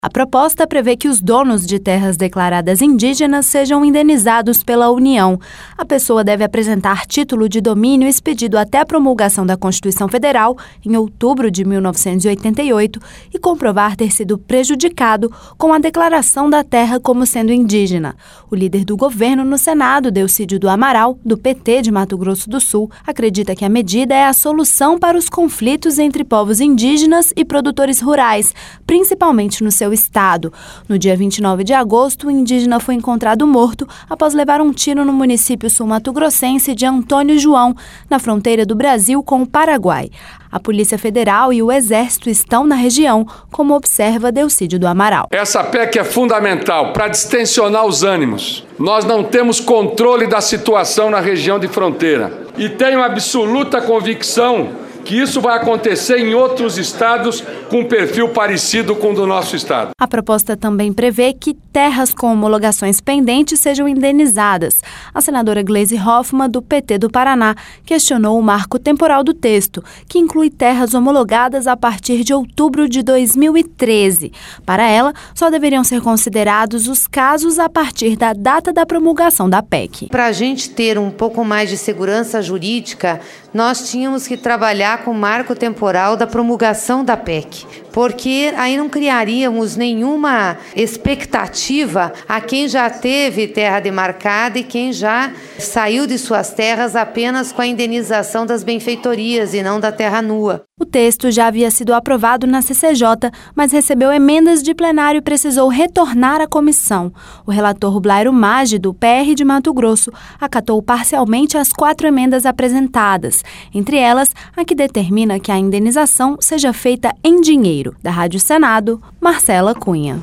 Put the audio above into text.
A proposta prevê que os donos de terras declaradas indígenas sejam indenizados pela União. A pessoa deve apresentar título de domínio expedido até a promulgação da Constituição Federal, em outubro de 1988, e comprovar ter sido prejudicado com a declaração da terra como sendo indígena. O líder do governo no Senado, Delcídio do Amaral, do PT de Mato Grosso do Sul, acredita que a medida é a solução para os conflitos entre povos indígenas e produtores rurais, principalmente no seu estado. No dia 29 de agosto, o indígena foi encontrado morto após levar um tiro no município sul-mato-grossense de Antônio João, na fronteira do Brasil com o Paraguai. A Polícia Federal e o Exército estão na região, como observa Delcídio do Amaral. Essa PEC é fundamental para distensionar os ânimos. Nós não temos controle da situação na região de fronteira. E tenho absoluta convicção que isso vai acontecer em outros estados com um perfil parecido com o do nosso estado. A proposta também prevê que terras com homologações pendentes sejam indenizadas. A senadora Gleisi Hoffmann, do PT do Paraná, questionou o marco temporal do texto, que inclui terras homologadas a partir de outubro de 2013. Para ela, só deveriam ser considerados os casos a partir da data da promulgação da PEC. Para a gente ter um pouco mais de segurança jurídica, nós tínhamos que trabalhar com o marco temporal da promulgação da PEC, porque aí não criaríamos nenhuma expectativa a quem já teve terra demarcada e quem já saiu de suas terras apenas com a indenização das benfeitorias e não da terra nua. O texto já havia sido aprovado na CCJ, mas recebeu emendas de plenário e precisou retornar à comissão. O relator Blairo Maggi, do PR de Mato Grosso, acatou parcialmente as 4 emendas apresentadas, entre elas a que determina que a indenização seja feita em dinheiro. Da Rádio Senado, Marcela Cunha.